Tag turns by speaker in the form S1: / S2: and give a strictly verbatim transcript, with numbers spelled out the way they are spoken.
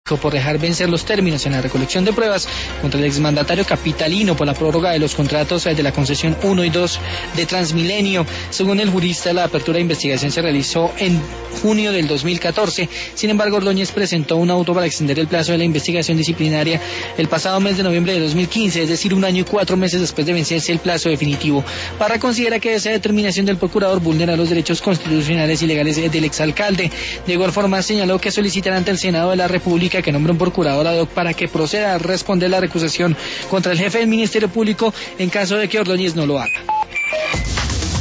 S1: por dejar vencer los términos en la recolección de pruebas contra el exmandatario capitalino por la prórroga de los contratos de la concesión uno y dos de Transmilenio. Según el jurista, la apertura de investigación se realizó en junio del dos mil catorce. Sin embargo, Ordóñez presentó un auto para extender el plazo de la investigación disciplinaria el pasado mes de noviembre de dos mil quince, es decir, un año y cuatro meses después de vencerse el plazo definitivo. Parra considera que esa determinación del procurador vulnera los derechos constitucionales y legales del exalcalde. De igual forma, señaló que solicitará ante el Senado de la República que nombre un procurador ad hoc para que proceda a responder la recusación contra el jefe del Ministerio Público en caso de que Ordóñez no lo haga.